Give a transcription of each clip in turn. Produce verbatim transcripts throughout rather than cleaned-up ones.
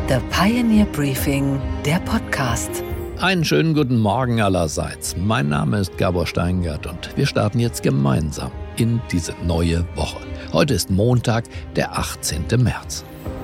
The Pioneer Briefing, der Podcast. Einen schönen guten Morgen allerseits. Mein Name ist Gabor Steingart und wir starten jetzt gemeinsam in diese neue Woche. Heute ist Montag, der achtzehnten März.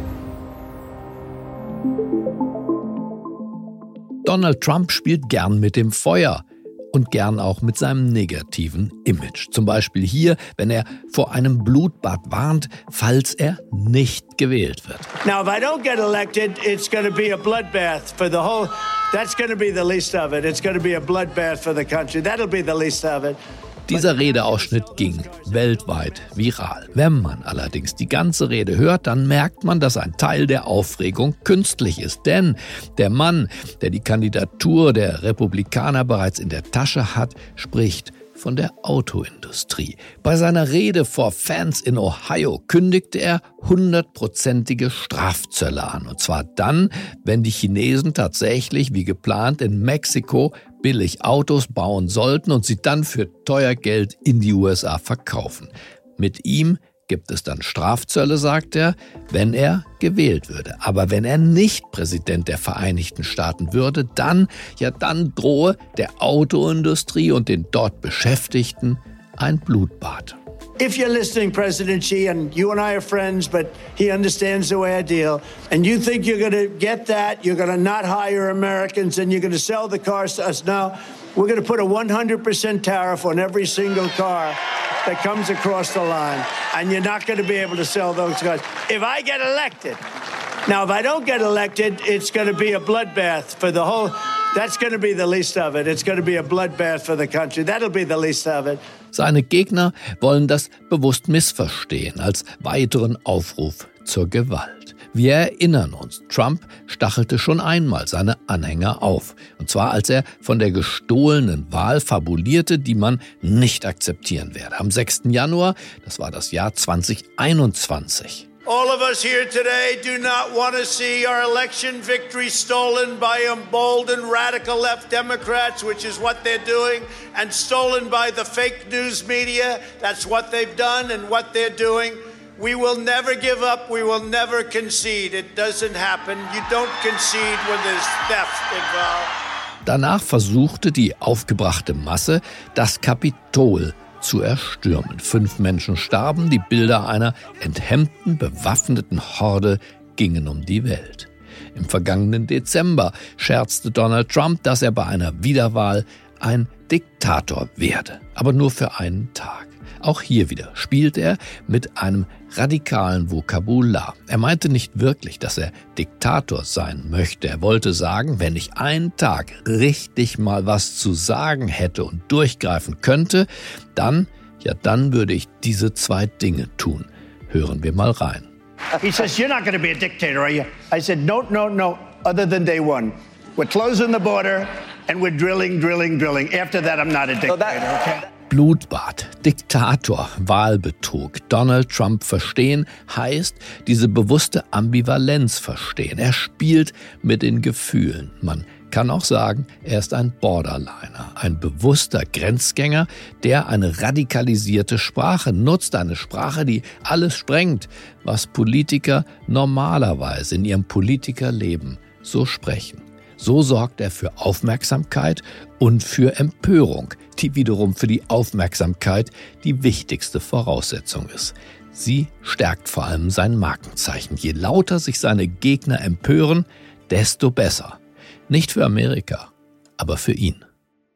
Donald Trump spielt gern mit dem Feuer und gern auch mit seinem negativen Image. Zum Beispiel hier, wenn er vor einem Blutbad warnt, falls er nicht gewählt wird. Now, if I don't get elected, it's going to be a bloodbath for the whole... That's going to be the least of it. It's going to be a bloodbath for the country. That'll be the least of it. Dieser Redeausschnitt ging weltweit viral. Wenn man allerdings die ganze Rede hört, dann merkt man, dass ein Teil der Aufregung künstlich ist. Denn der Mann, der die Kandidatur der Republikaner bereits in der Tasche hat, spricht von der Autoindustrie. Bei seiner Rede vor Fans in Ohio kündigte er hundertprozentige Strafzölle an. Und zwar dann, wenn die Chinesen tatsächlich wie geplant in Mexiko billig Autos bauen sollten und sie dann für teuer Geld in die U S A verkaufen. Mit ihm gibt es dann Strafzölle, sagt er, wenn er gewählt würde. Aber wenn er nicht Präsident der Vereinigten Staaten würde, dann, ja dann drohe der Autoindustrie und den dort Beschäftigten ein Blutbad. If you're listening, President Xi, and you and I are friends, but he understands the way I deal, and you think you're going to get that, you're going to not hire Americans, and you're going to sell the cars to us now, we're going to put a one hundred percent tariff on every single car that comes across the line, and you're not going to be able to sell those cars. If I get elected, now if I don't get elected, it's going to be a bloodbath for the whole... That's going to be the least of it. It's going to be a bloodbath for the country. That'll be the least of it. Seine Gegner wollen das bewusst missverstehen als weiteren Aufruf zur Gewalt. Wir erinnern uns, Trump stachelte schon einmal seine Anhänger auf. Und zwar, als er von der gestohlenen Wahl fabulierte, die man nicht akzeptieren werde. Am sechsten Januar, das war das Jahr zweitausendeinundzwanzig. All of us here today do not want to see our election victory stolen by emboldened radical left Democrats, which is what they're doing, and stolen by the fake news media. That's what they've done and what they're doing. We will never give up. We will never concede. It doesn't happen. You don't concede when there's theft involved. Danach versuchte die aufgebrachte Masse, das Kapitol zu erstürmen. Fünf Menschen starben, die Bilder einer enthemmten, bewaffneten Horde gingen um die Welt. Im vergangenen Dezember scherzte Donald Trump, dass er bei einer Wiederwahl ein Diktator werde, aber nur für einen Tag. Auch hier wieder spielt er mit einem radikalen Vokabular. Er meinte nicht wirklich, dass er Diktator sein möchte. Er wollte sagen, wenn ich einen Tag richtig mal was zu sagen hätte und durchgreifen könnte, dann, ja dann würde ich diese zwei Dinge tun. Hören wir mal rein. He says, you're not going to be a dictator, are you? I said, no, no, no, other than day one. We're closing the border and we're drilling, drilling, drilling. After that, I'm not a dictator, okay? Blutbad, Diktator, Wahlbetrug. Donald Trump verstehen heißt diese bewusste Ambivalenz verstehen. Er spielt mit den Gefühlen. Man kann auch sagen, er ist ein Borderliner, ein bewusster Grenzgänger, der eine radikalisierte Sprache nutzt. Eine Sprache, die alles sprengt, was Politiker normalerweise in ihrem Politikerleben so sprechen. So sorgt er für Aufmerksamkeit und für Empörung, die wiederum für die Aufmerksamkeit die wichtigste Voraussetzung ist. Sie stärkt vor allem sein Markenzeichen. Je lauter sich seine Gegner empören, desto besser. Nicht für Amerika, aber für ihn.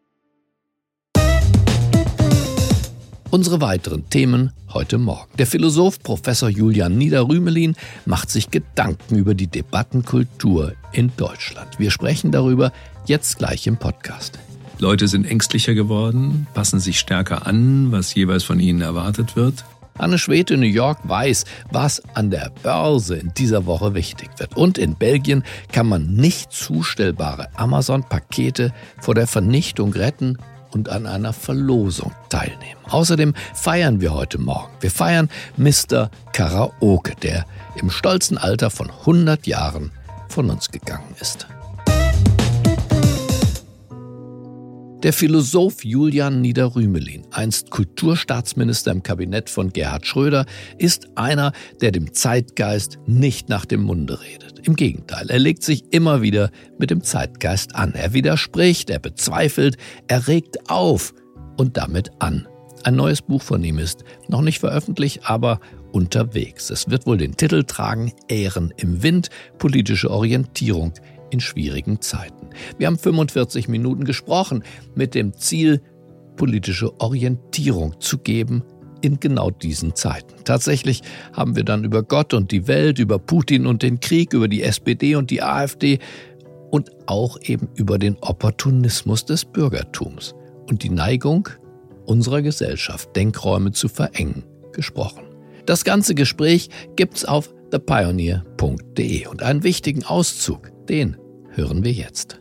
Unsere weiteren Themen heute Morgen. Der Philosoph Professor Julian Nieder-Rümelin macht sich Gedanken über die Debattenkultur in Deutschland. Wir sprechen darüber jetzt gleich im Podcast. Leute sind ängstlicher geworden, passen sich stärker an, was jeweils von ihnen erwartet wird. Anne Schwed in New York weiß, was an der Börse in dieser Woche wichtig wird. Und in Belgien kann man nicht zustellbare Amazon-Pakete vor der Vernichtung retten und an einer Verlosung teilnehmen. Außerdem feiern wir heute Morgen. Wir feiern Mister Karaoke, der im stolzen Alter von hundert Jahren von uns gegangen ist. Der Philosoph Julian Nieder-Rümelin, einst Kulturstaatsminister im Kabinett von Gerhard Schröder, ist einer, der dem Zeitgeist nicht nach dem Munde redet. Im Gegenteil, er legt sich immer wieder mit dem Zeitgeist an. Er widerspricht, er bezweifelt, er regt auf und damit an. Ein neues Buch von ihm ist noch nicht veröffentlicht, aber unterwegs. Es wird wohl den Titel tragen: Ähren im Wind, politische Orientierung in schwierigen Zeiten. Wir haben fünfundvierzig Minuten gesprochen mit dem Ziel, politische Orientierung zu geben in genau diesen Zeiten. Tatsächlich haben wir dann über Gott und die Welt, über Putin und den Krieg, über die S P D und die AfD und auch eben über den Opportunismus des Bürgertums und die Neigung unserer Gesellschaft, Denkräume zu verengen, gesprochen. Das ganze Gespräch gibt's auf the pioneer punkt de und einen wichtigen Auszug, den hören wir jetzt.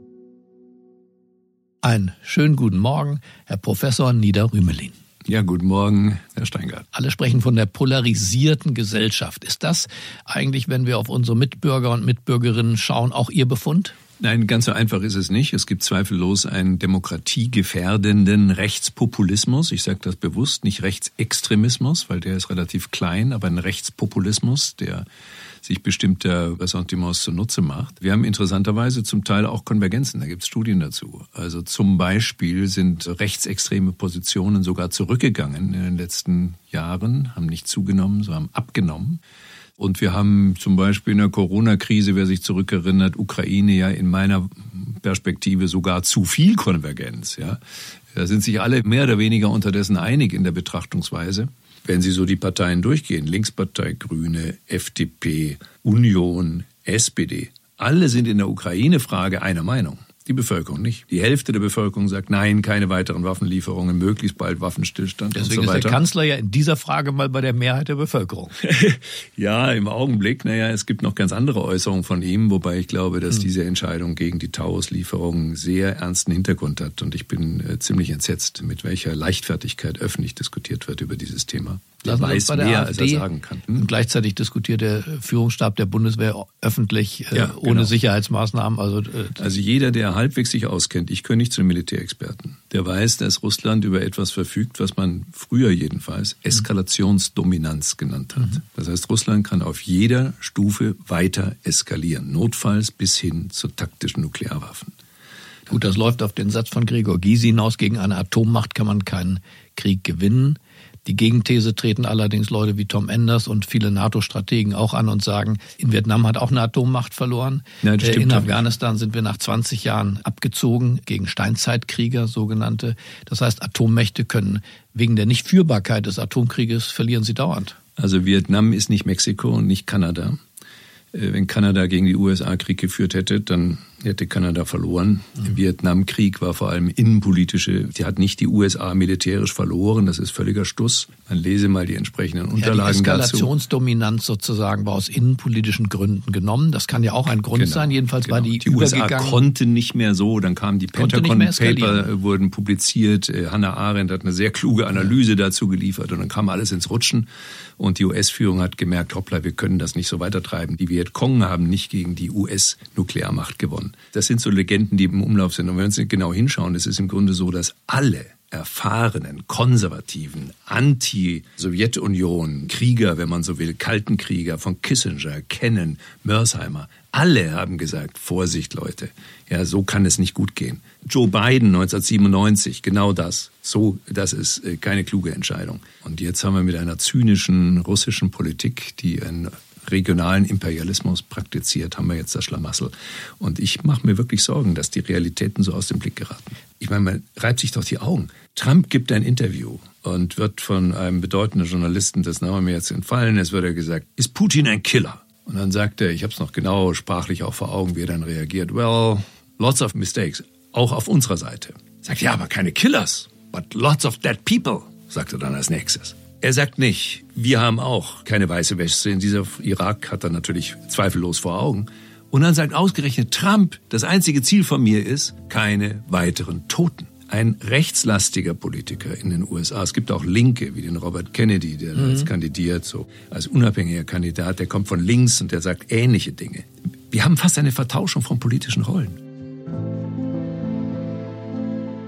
Einen schönen guten Morgen, Herr Professor Nieder-Rümelin. Ja, guten Morgen, Herr Steingart. Alle sprechen von der polarisierten Gesellschaft. Ist das eigentlich, wenn wir auf unsere Mitbürger und Mitbürgerinnen schauen, auch Ihr Befund? Nein, ganz so einfach ist es nicht. Es gibt zweifellos einen demokratiegefährdenden Rechtspopulismus. Ich sage das bewusst, nicht Rechtsextremismus, weil der ist relativ klein, aber ein Rechtspopulismus, der sich bestimmter Ressentiments zunutze macht. Wir haben interessanterweise zum Teil auch Konvergenzen, da gibt es Studien dazu. Also zum Beispiel sind rechtsextreme Positionen sogar zurückgegangen in den letzten Jahren, haben nicht zugenommen, sondern haben abgenommen. Und wir haben zum Beispiel in der Corona-Krise, wer sich zurückerinnert, Ukraine ja in meiner Perspektive sogar zu viel Konvergenz. Ja, da sind sich alle mehr oder weniger unterdessen einig in der Betrachtungsweise. Wenn Sie so die Parteien durchgehen, Linkspartei, Grüne, F D P, Union, S P D, alle sind in der Ukraine-Frage einer Meinung. Die Bevölkerung nicht. Die Hälfte der Bevölkerung sagt, nein, keine weiteren Waffenlieferungen, möglichst bald Waffenstillstand. Deswegen und so weiter. Ist der Kanzler ja in dieser Frage mal bei der Mehrheit der Bevölkerung. Ja, im Augenblick. Naja, es gibt noch ganz andere Äußerungen von ihm, wobei ich glaube, dass hm. diese Entscheidung gegen die Taurus-Lieferungen sehr ernsten Hintergrund hat. Und ich bin äh, ziemlich entsetzt, mit welcher Leichtfertigkeit öffentlich diskutiert wird über dieses Thema. Er weiß mehr, als er sagen kann. Hm? Und gleichzeitig diskutiert der Führungsstab der Bundeswehr öffentlich äh, ja, ohne genau. Sicherheitsmaßnahmen. Also, äh, also jeder, der halbwegs sich auskennt, ich gehöre nicht zu den Militärexperten, der weiß, dass Russland über etwas verfügt, was man früher jedenfalls Eskalationsdominanz genannt hat. Mhm. Das heißt, Russland kann auf jeder Stufe weiter eskalieren, notfalls bis hin zu taktischen Nuklearwaffen. Gut, das läuft auf den Satz von Gregor Gysi hinaus, gegen eine Atommacht kann man keinen Krieg gewinnen. Die Gegenthese treten allerdings Leute wie Tom Enders und viele NATO-Strategen auch an und sagen, in Vietnam hat auch eine Atommacht verloren. Nein, das stimmt in Afghanistan nicht. Sind wir nach zwanzig Jahren abgezogen gegen Steinzeitkrieger, sogenannte. Das heißt, Atommächte können wegen der Nichtführbarkeit des Atomkrieges verlieren sie dauernd. Also Vietnam ist nicht Mexiko und nicht Kanada. Wenn Kanada gegen die U S A Krieg geführt hätte, dann hätte Kanada verloren. Mhm. Der Vietnamkrieg war vor allem innenpolitische. Die hat nicht die U S A militärisch verloren. Das ist völliger Stuss. Man lese mal die entsprechenden Unterlagen dazu. Ja, die Eskalationsdominanz sozusagen war aus innenpolitischen Gründen genommen. Das kann ja auch ein Grund genau, sein. Jedenfalls genau. war die Die U S A konnte nicht mehr so. Dann kamen die Pentagon-Paper, wurden publiziert. Hannah Arendt hat eine sehr kluge Analyse ja. dazu geliefert. Und dann kam alles ins Rutschen. Und die U S-Führung hat gemerkt, hoppla, wir können das nicht so weitertreiben. Die Vietcong haben nicht gegen die U S-Nuklearmacht gewonnen. Das sind so Legenden, die im Umlauf sind. Und wenn wir uns genau hinschauen, es ist im Grunde so, dass alle erfahrenen, konservativen, Anti-Sowjetunion, Krieger, wenn man so will, kalten Krieger von Kissinger, Kennan, Mersheimer, alle haben gesagt, Vorsicht Leute, ja, so kann es nicht gut gehen. Joe Biden neunzehnhundertsiebenundneunzig, genau das. So, das ist keine kluge Entscheidung. Und jetzt haben wir mit einer zynischen russischen Politik, die einen regionalen Imperialismus praktiziert, haben wir jetzt das Schlamassel. Und ich mache mir wirklich Sorgen, dass die Realitäten so aus dem Blick geraten. Ich meine, man reibt sich doch die Augen. Trump gibt ein Interview und wird von einem bedeutenden Journalisten, das Name mir jetzt entfallen ist, wird er gesagt, ist Putin ein Killer? Und dann sagt er, ich habe es noch genau sprachlich auch vor Augen, wie er dann reagiert, well, lots of mistakes, auch auf unserer Seite. Sagt, ja, aber keine Killers, but lots of dead people, sagt er dann als nächstes. Er sagt nicht, wir haben auch keine weiße Weste in dieser Irak, hat er natürlich zweifellos vor Augen. Und dann sagt ausgerechnet Trump, das einzige Ziel von mir ist, keine weiteren Toten. Ein rechtslastiger Politiker in den U S A. Es gibt auch Linke, wie den Robert Kennedy, der mhm. jetzt kandidiert, so als unabhängiger Kandidat. Der kommt von links und der sagt ähnliche Dinge. Wir haben fast eine Vertauschung von politischen Rollen.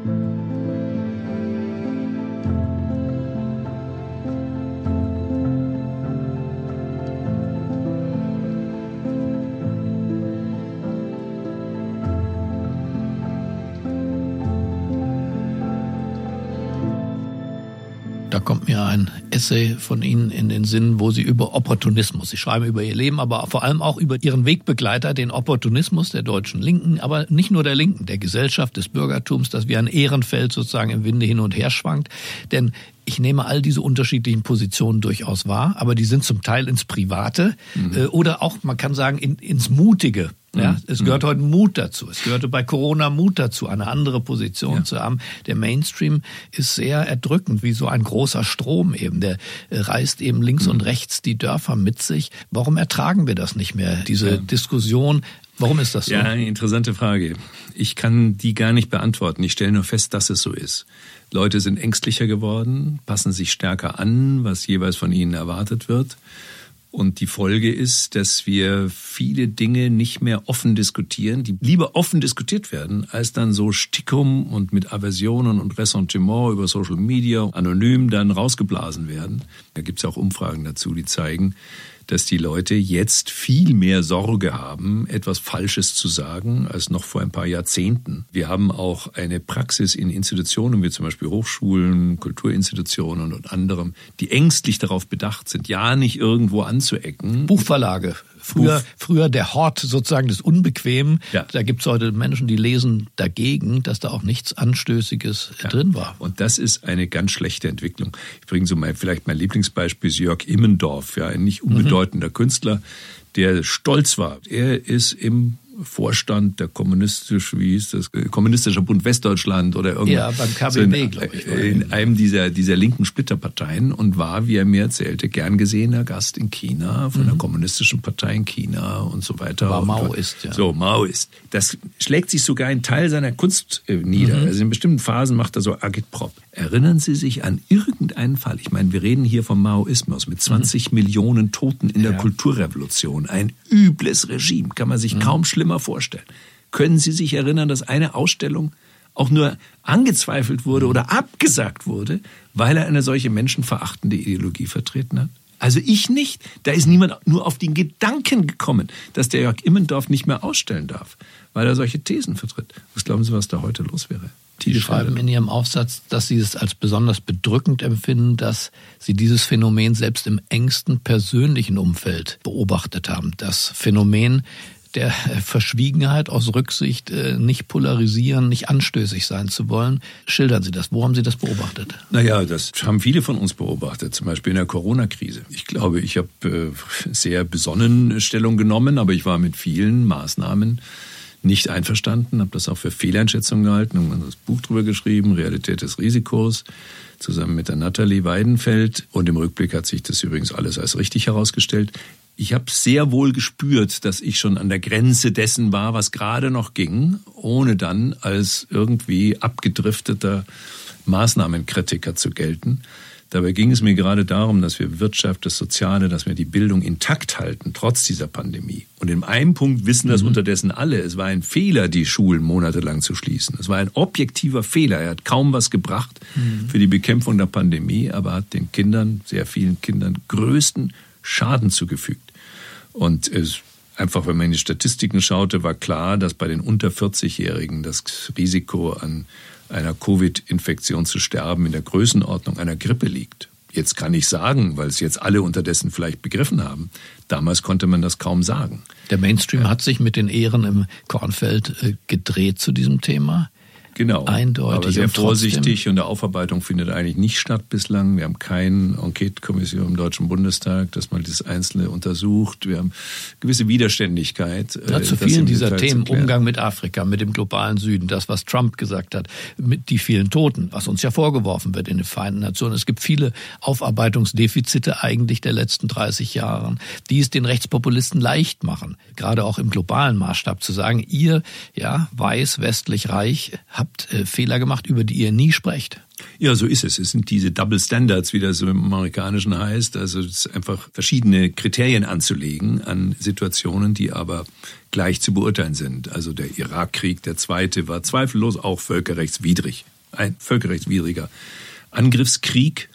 kommt mir ein Essay von Ihnen in den Sinn, wo Sie über Opportunismus, Sie schreiben über Ihr Leben, aber vor allem auch über Ihren Wegbegleiter, den Opportunismus der deutschen Linken, aber nicht nur der Linken, der Gesellschaft, des Bürgertums, das wie ein Ehrenfeld sozusagen im Winde hin und her schwankt. Denn ich nehme all diese unterschiedlichen Positionen durchaus wahr, aber die sind zum Teil ins Private mhm. äh, oder auch, man kann sagen, in, ins Mutige. Ja, es gehört heute Mut dazu. Es gehörte bei Corona Mut dazu, eine andere Position ja. zu haben. Der Mainstream ist sehr erdrückend, wie so ein großer Strom eben. Der reißt eben links mhm. und rechts die Dörfer mit sich. Warum ertragen wir das nicht mehr, diese ja. Diskussion? Warum ist das so? Ja, eine interessante Frage. Ich kann die gar nicht beantworten. Ich stelle nur fest, dass es so ist. Leute sind ängstlicher geworden, passen sich stärker an, was jeweils von ihnen erwartet wird. Und die Folge ist, dass wir viele Dinge nicht mehr offen diskutieren, die lieber offen diskutiert werden, als dann so stickum und mit Aversionen und Ressentiment über Social Media anonym dann rausgeblasen werden. Da gibt es auch Umfragen dazu, die zeigen, dass die Leute jetzt viel mehr Sorge haben, etwas Falsches zu sagen, als noch vor ein paar Jahrzehnten. Wir haben auch eine Praxis in Institutionen, wie zum Beispiel Hochschulen, Kulturinstitutionen und anderem, die ängstlich darauf bedacht sind, ja nicht irgendwo anzuecken. Buchverlage. Früher, früher der Hort sozusagen des Unbequemen. Ja. Da gibt es heute Menschen, die lesen dagegen, dass da auch nichts Anstößiges ja. drin war. Und das ist eine ganz schlechte Entwicklung. Ich bringe so mein, vielleicht mein Lieblingsbeispiel ist Jörg Immendorf, ja, ein nicht unbedeutender mhm. Künstler, der stolz war. Er ist im Vorstand der kommunistisch, wie hieß das, kommunistischer Bund Westdeutschland oder irgendwas. Ja, beim K B B, so glaube ich. In einem dieser, dieser linken Splitterparteien und war, wie er mir erzählte, gern gesehener Gast in China, von mhm. der kommunistischen Partei in China und so weiter. War Maoist, ja. So, Maoist. Das schlägt sich sogar in Teil seiner Kunst äh, nieder. Mhm. Also in bestimmten Phasen macht er so Agitprop. Erinnern Sie sich an irgendeinen Fall? Ich meine, wir reden hier vom Maoismus mit zwanzig mhm. Millionen Toten in der ja. Kulturrevolution. Ein übles Regime, kann man sich mhm. kaum schlimmer vorstellen. Können Sie sich erinnern, dass eine Ausstellung auch nur angezweifelt wurde oder abgesagt wurde, weil er eine solche menschenverachtende Ideologie vertreten hat? Also ich nicht. Da ist niemand nur auf den Gedanken gekommen, dass der Jörg Immendorf nicht mehr ausstellen darf, weil er solche Thesen vertritt. Was glauben Sie, was da heute los wäre? Sie schreiben in Ihrem Aufsatz, dass Sie es als besonders bedrückend empfinden, dass Sie dieses Phänomen selbst im engsten persönlichen Umfeld beobachtet haben. Das Phänomen der Verschwiegenheit aus Rücksicht, nicht polarisieren, nicht anstößig sein zu wollen. Schildern Sie das. Wo haben Sie das beobachtet? Naja, das haben viele von uns beobachtet, zum Beispiel in der Corona-Krise. Ich glaube, ich habe sehr besonnen Stellung genommen, aber ich war mit vielen Maßnahmen nicht einverstanden, habe das auch für Fehleinschätzung gehalten und ein Buch drüber geschrieben, Realität des Risikos, zusammen mit der Nathalie Weidenfeld. Und im Rückblick hat sich das übrigens alles als richtig herausgestellt. Ich habe sehr wohl gespürt, dass ich schon an der Grenze dessen war, was gerade noch ging, ohne dann als irgendwie abgedrifteter Maßnahmenkritiker zu gelten. Dabei ging es mir gerade darum, dass wir Wirtschaft, das Soziale, dass wir die Bildung intakt halten, trotz dieser Pandemie. Und in einem Punkt wissen das mhm. unterdessen alle. Es war ein Fehler, die Schulen monatelang zu schließen. Es war ein objektiver Fehler. Er hat kaum was gebracht mhm. für die Bekämpfung der Pandemie, aber hat den Kindern, sehr vielen Kindern, größten Schaden zugefügt. Und es einfach, wenn man in die Statistiken schaute, war klar, dass bei den unter vierzig-Jährigen das Risiko an einer Covid-Infektion zu sterben in der Größenordnung einer Grippe liegt. Jetzt kann ich sagen, weil es jetzt alle unterdessen vielleicht begriffen haben, damals konnte man das kaum sagen. Der Mainstream ja. hat sich mit den Ehren im Kornfeld äh, gedreht zu diesem Thema. Genau, eindeutig aber sehr vorsichtig und der Aufarbeitung findet eigentlich nicht statt bislang. Wir haben keine Enquete-Kommission im Deutschen Bundestag, dass mal das Einzelne untersucht. Wir haben gewisse Widerständigkeit. Ja, zu vielen dieser Themen, Umgang mit Afrika, mit dem globalen Süden, das, was Trump gesagt hat, mit die vielen Toten, was uns ja vorgeworfen wird in den Vereinten Nationen. Es gibt viele Aufarbeitungsdefizite eigentlich der letzten dreißig Jahre, die es den Rechtspopulisten leicht machen, gerade auch im globalen Maßstab zu sagen, ihr, ja, weiß, westlich reich, habt Fehler gemacht, über die ihr nie sprecht. Ja, so ist es. Es sind diese Double Standards, wie das im Amerikanischen heißt. Also es ist einfach verschiedene Kriterien anzulegen an Situationen, die aber gleich zu beurteilen sind. Also der Irakkrieg, der zweite, war zweifellos auch völkerrechtswidrig. Ein völkerrechtswidriger Angriffskrieg.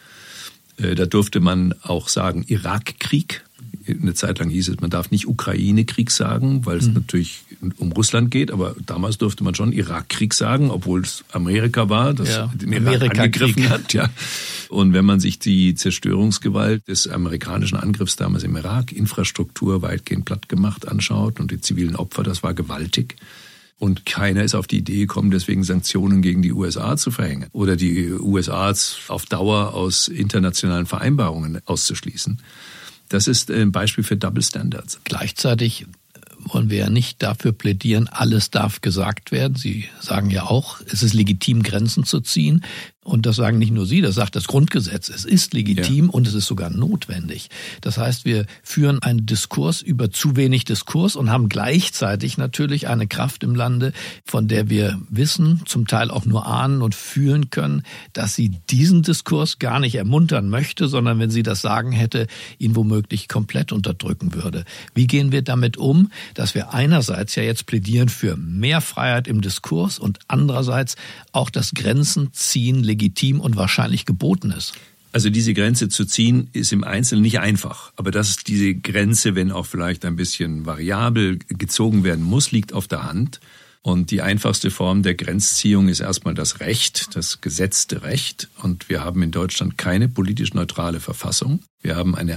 Da durfte man auch sagen Irakkrieg. Eine Zeit lang hieß es, man darf nicht Ukraine-Krieg sagen, weil es mhm. natürlich um Russland geht, aber damals durfte man schon Irakkrieg sagen, obwohl es Amerika war, das ja, den Irak angegriffen hat. Ja. Und wenn man sich die Zerstörungsgewalt des amerikanischen Angriffs damals im Irak, Infrastruktur weitgehend platt gemacht, anschaut und die zivilen Opfer, das war gewaltig. Und keiner ist auf die Idee gekommen, deswegen Sanktionen gegen die U S A zu verhängen oder die U S A auf Dauer aus internationalen Vereinbarungen auszuschließen. Das ist ein Beispiel für Double Standards. Gleichzeitig wollen wir ja nicht dafür plädieren, alles darf gesagt werden. Sie sagen ja auch, es ist legitim, Grenzen zu ziehen. Und das sagen nicht nur Sie, das sagt das Grundgesetz. Es ist legitim, ja, und es ist sogar notwendig. Das heißt, wir führen einen Diskurs über zu wenig Diskurs und haben gleichzeitig natürlich eine Kraft im Lande, von der wir wissen, zum Teil auch nur ahnen und fühlen können, dass sie diesen Diskurs gar nicht ermuntern möchte, sondern wenn sie das sagen hätte, ihn womöglich komplett unterdrücken würde. Wie gehen wir damit um, dass wir einerseits ja jetzt plädieren für mehr Freiheit im Diskurs und andererseits auch das Grenzen ziehen legitim und wahrscheinlich geboten ist? Also diese Grenze zu ziehen ist im Einzelnen nicht einfach. Aber dass diese Grenze, wenn auch vielleicht ein bisschen variabel gezogen werden muss, liegt auf der Hand. Und die einfachste Form der Grenzziehung ist erstmal das Recht, das gesetzte Recht. Und wir haben in Deutschland keine politisch neutrale Verfassung. Wir haben eine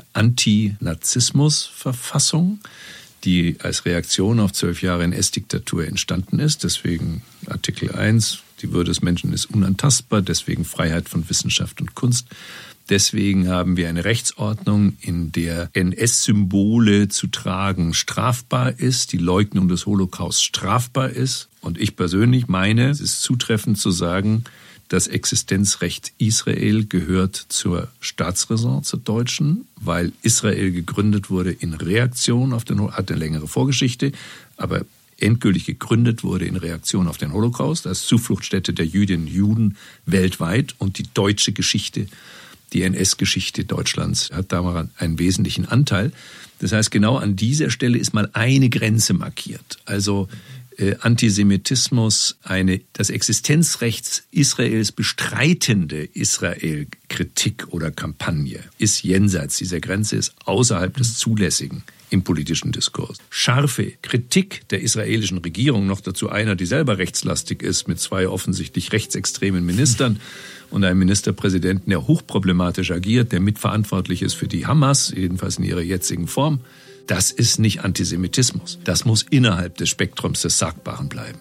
Anti-Narzissmus-Verfassung, die als Reaktion auf zwölf Jahre N S-Diktatur entstanden ist. Deswegen Artikel eins, die Würde des Menschen ist unantastbar, deswegen Freiheit von Wissenschaft und Kunst. Deswegen haben wir eine Rechtsordnung, in der N S-Symbole zu tragen strafbar ist, die Leugnung des Holocaust strafbar ist. Und ich persönlich meine, es ist zutreffend zu sagen, das Existenzrecht Israel gehört zur Staatsräson, zur deutschen, weil Israel gegründet wurde in Reaktion auf den Holocaust, hat eine längere Vorgeschichte, aber endgültig gegründet wurde in Reaktion auf den Holocaust als Zufluchtsstätte der Jüdinnen und Juden weltweit. Und die deutsche Geschichte, die N S-Geschichte Deutschlands hat daran einen wesentlichen Anteil. Das heißt, genau an dieser Stelle ist mal eine Grenze markiert. Also äh, Antisemitismus, eine das Existenzrecht Israels bestreitende Israel-Kritik oder Kampagne ist jenseits dieser Grenze, ist außerhalb des Zulässigen im politischen Diskurs. Scharfe Kritik der israelischen Regierung, noch dazu einer, die selber rechtslastig ist, mit zwei offensichtlich rechtsextremen Ministern und einem Ministerpräsidenten, der hochproblematisch agiert, der mitverantwortlich ist für die Hamas, jedenfalls in ihrer jetzigen Form. Das ist nicht Antisemitismus. Das muss innerhalb des Spektrums des Sagbaren bleiben.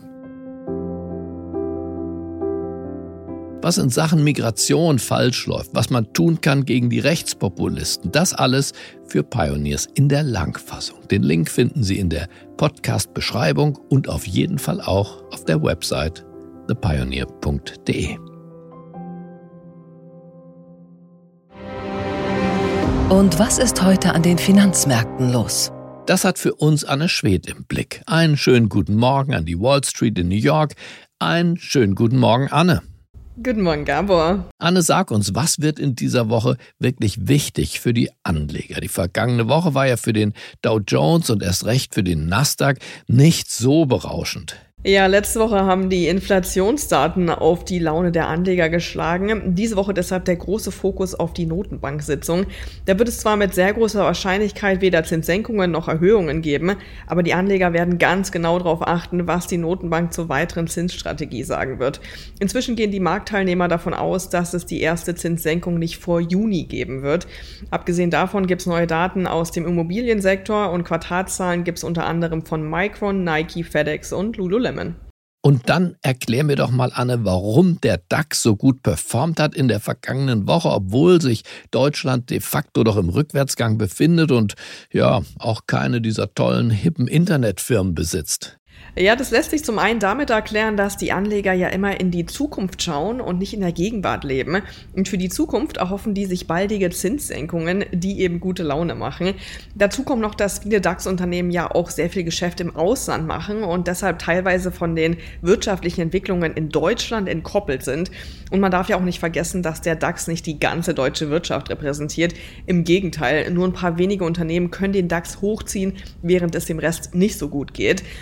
Was in Sachen Migration falsch läuft, was man tun kann gegen die Rechtspopulisten, das alles für Pioneers in der Langfassung. Den Link finden Sie in der Podcast-Beschreibung und auf jeden Fall auch auf der Website the pioneer punkt de. Und was ist heute an den Finanzmärkten los? Das hat für uns Anne Schwedt im Blick. Einen schönen guten Morgen an die Wall Street in New York. Einen schönen guten Morgen, Anne. Guten Morgen, Gabor. Anne, sag uns, was wird in dieser Woche wirklich wichtig für die Anleger? Die vergangene Woche war ja für den Dow Jones und erst recht für den Nasdaq nicht so berauschend. Ja, letzte Woche haben die Inflationsdaten auf die Laune der Anleger geschlagen. Diese Woche deshalb der große Fokus auf die Notenbank-Sitzung. Da wird es zwar mit sehr großer Wahrscheinlichkeit weder Zinssenkungen noch Erhöhungen geben, aber die Anleger werden ganz genau darauf achten, was die Notenbank zur weiteren Zinsstrategie sagen wird. Inzwischen gehen die Marktteilnehmer davon aus, dass es die erste Zinssenkung nicht vor Juni geben wird. Abgesehen davon gibt es neue Daten aus dem Immobiliensektor und Quartalszahlen gibt es unter anderem von Micron, Nike, FedEx und Lululemon. Und dann erklär mir doch mal, Anne, warum der DAX so gut performt hat in der vergangenen Woche, obwohl sich Deutschland de facto doch im Rückwärtsgang befindet und ja auch keine dieser tollen, hippen Internetfirmen besitzt. Ja, das lässt sich zum einen damit erklären, dass die Anleger ja immer in die Zukunft schauen und nicht in der Gegenwart leben. Und für die Zukunft erhoffen die sich baldige Zinssenkungen, die eben gute Laune machen. Dazu kommt noch, dass viele DAX-Unternehmen ja auch sehr viel Geschäft im Ausland machen und deshalb teilweise von den wirtschaftlichen Entwicklungen in Deutschland entkoppelt sind. Und man darf ja auch nicht vergessen, dass der DAX nicht die ganze deutsche Wirtschaft repräsentiert. Im Gegenteil, nur ein paar wenige Unternehmen können den DAX hochziehen, während es dem Rest nicht so gut geht. Die Unternehmen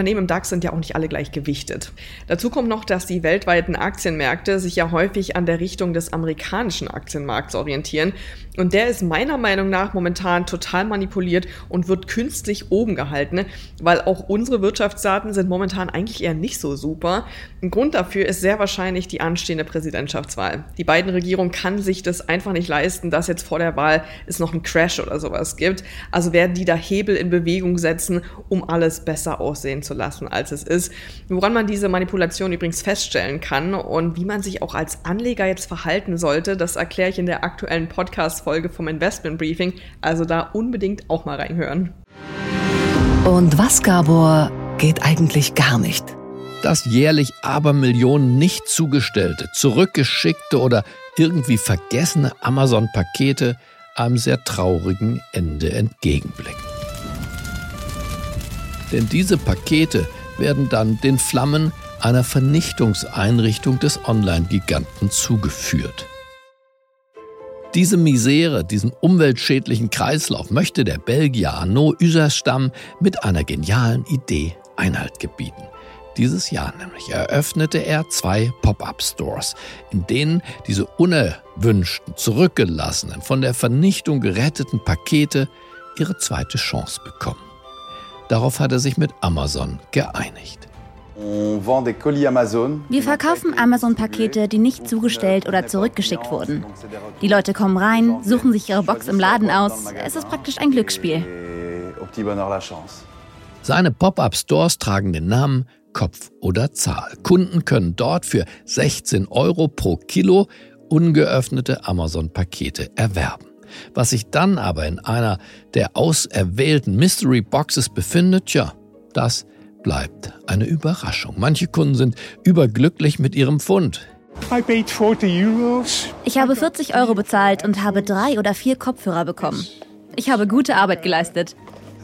Unternehmen im DAX sind ja auch nicht alle gleich gewichtet. Dazu kommt noch, dass die weltweiten Aktienmärkte sich ja häufig an der Richtung des amerikanischen Aktienmarkts orientieren. Und der ist meiner Meinung nach momentan total manipuliert und wird künstlich oben gehalten, weil auch unsere Wirtschaftsdaten sind momentan eigentlich eher nicht so super. Ein Grund dafür ist sehr wahrscheinlich die anstehende Präsidentschaftswahl. Die Biden-Regierung kann sich das einfach nicht leisten, dass jetzt vor der Wahl es noch einen Crash oder sowas gibt. Also werden die da Hebel in Bewegung setzen, um alles besser aussehen zu lassen, als es ist. Woran man diese Manipulation übrigens feststellen kann und wie man sich auch als Anleger jetzt verhalten sollte, das erkläre ich in der aktuellen Podcast-Folge vom Investment Briefing. Also da unbedingt auch mal reinhören. Und was, Gabor, geht eigentlich gar nicht? Dass jährlich Abermillionen nicht zugestellte, zurückgeschickte oder irgendwie vergessene Amazon-Pakete einem sehr traurigen Ende entgegenblicken. Denn diese Pakete werden dann den Flammen einer Vernichtungseinrichtung des Online-Giganten zugeführt. Diese Misere, diesen umweltschädlichen Kreislauf möchte der Belgier Arnaud Userstam mit einer genialen Idee Einhalt gebieten. Dieses Jahr nämlich eröffnete er zwei Pop-up-Stores, in denen diese unerwünschten, zurückgelassenen, von der Vernichtung geretteten Pakete ihre zweite Chance bekommen. Darauf hat er sich mit Amazon geeinigt. Wir verkaufen Amazon-Pakete, die nicht zugestellt oder zurückgeschickt wurden. Die Leute kommen rein, suchen sich ihre Box im Laden aus. Es ist praktisch ein Glücksspiel. Seine Pop-up-Stores tragen den Namen Kopf oder Zahl. Kunden können dort für sechzehn Euro pro Kilo ungeöffnete Amazon-Pakete erwerben. Was sich dann aber in einer der auserwählten Mystery Boxes befindet, tja, das bleibt eine Überraschung. Manche Kunden sind überglücklich mit ihrem Fund. Ich habe vierzig Euro bezahlt und habe drei oder vier Kopfhörer bekommen. Ich habe gute Arbeit geleistet.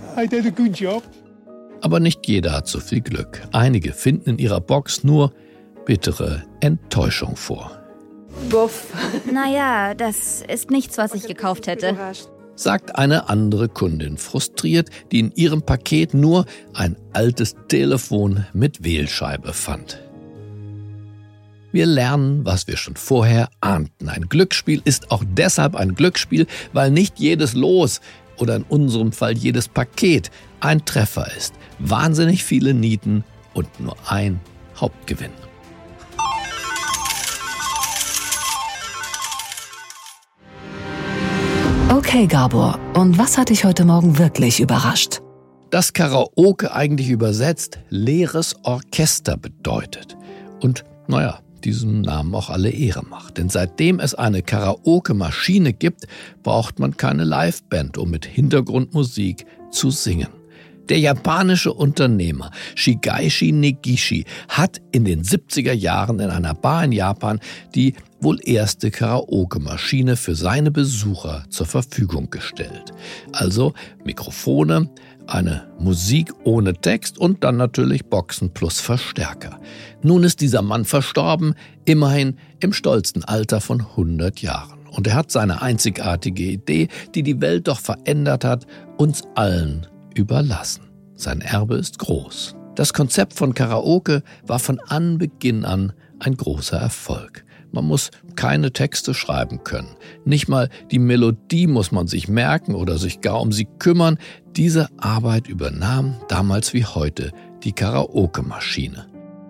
Aber nicht jeder hat so viel Glück. Einige finden in ihrer Box nur bittere Enttäuschung vor. Buff. Naja, das ist nichts, was ich gekauft hätte. Sagt eine andere Kundin frustriert, die in ihrem Paket nur ein altes Telefon mit Wählscheibe fand. Wir lernen, was wir schon vorher ahnten. Ein Glücksspiel ist auch deshalb ein Glücksspiel, weil nicht jedes Los oder in unserem Fall jedes Paket ein Treffer ist. Wahnsinnig viele Nieten und nur ein Hauptgewinn. Okay, Gabor, und was hat dich heute Morgen wirklich überrascht? Dass Karaoke eigentlich übersetzt leeres Orchester bedeutet. Und naja, diesem Namen auch alle Ehre macht. Denn seitdem es eine Karaoke-Maschine gibt, braucht man keine Liveband, um mit Hintergrundmusik zu singen. Der japanische Unternehmer Shigeishi Negishi hat in den siebziger Jahren in einer Bar in Japan die wohl erste Karaoke-Maschine für seine Besucher zur Verfügung gestellt. Also Mikrofone, eine Musik ohne Text und dann natürlich Boxen plus Verstärker. Nun ist dieser Mann verstorben, immerhin im stolzen Alter von hundert Jahren. Und er hat seine einzigartige Idee, die die Welt doch verändert hat, uns allen überlassen. Sein Erbe ist groß. Das Konzept von Karaoke war von Anbeginn an ein großer Erfolg. Man muss keine Texte schreiben können. Nicht mal die Melodie muss man sich merken oder sich gar um sie kümmern. Diese Arbeit übernahm damals wie heute die Karaoke-Maschine.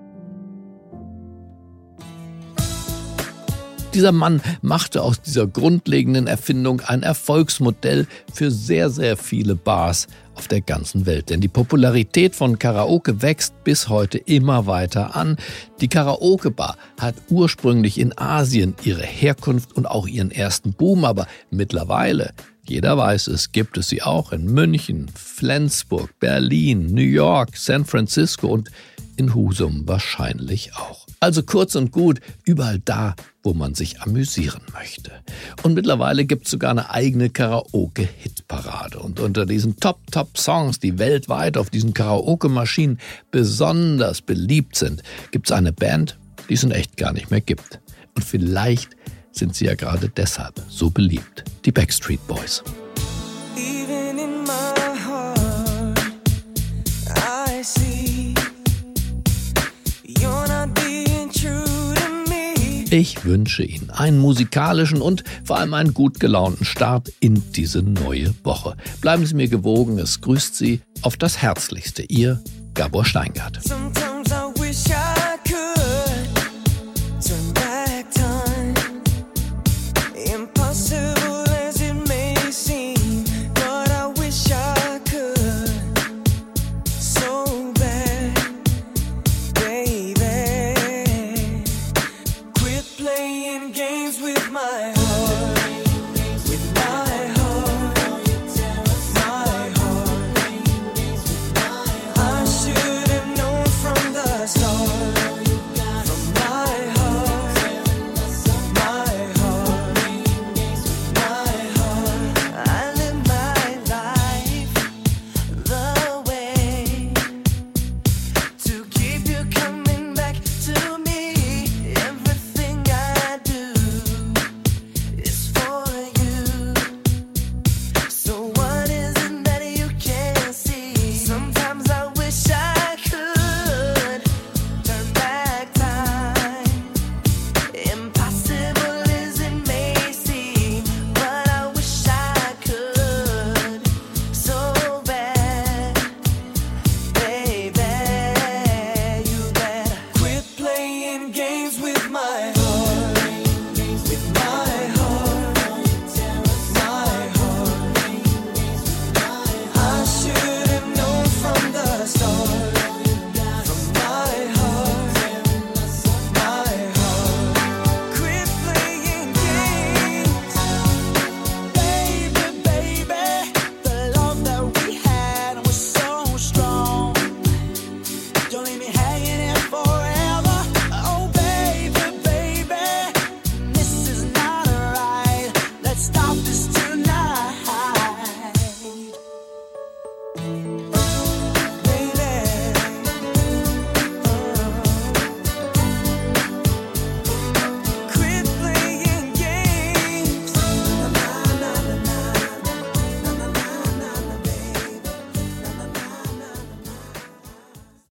Dieser Mann machte aus dieser grundlegenden Erfindung ein Erfolgsmodell für sehr, sehr viele Bars auf der ganzen Welt. Denn die Popularität von Karaoke wächst bis heute immer weiter an. Die Karaoke-Bar hat ursprünglich in Asien ihre Herkunft und auch ihren ersten Boom, aber mittlerweile, jeder weiß es, gibt es sie auch in München, Flensburg, Berlin, New York, San Francisco und in Husum wahrscheinlich auch. Also kurz und gut, überall da, wo man sich amüsieren möchte. Und mittlerweile gibt es sogar eine eigene Karaoke-Hitparade. Und unter diesen Top-Top-Songs, die weltweit auf diesen Karaoke-Maschinen besonders beliebt sind, gibt es eine Band, die es in echt gar nicht mehr gibt. Und vielleicht sind sie ja gerade deshalb so beliebt. Die Backstreet Boys. Even in my heart, I see Ich wünsche Ihnen einen musikalischen und vor allem einen gut gelaunten Start in diese neue Woche. Bleiben Sie mir gewogen, es grüßt Sie auf das Herzlichste, Ihr Gabor Steingart. Sometimes I wish I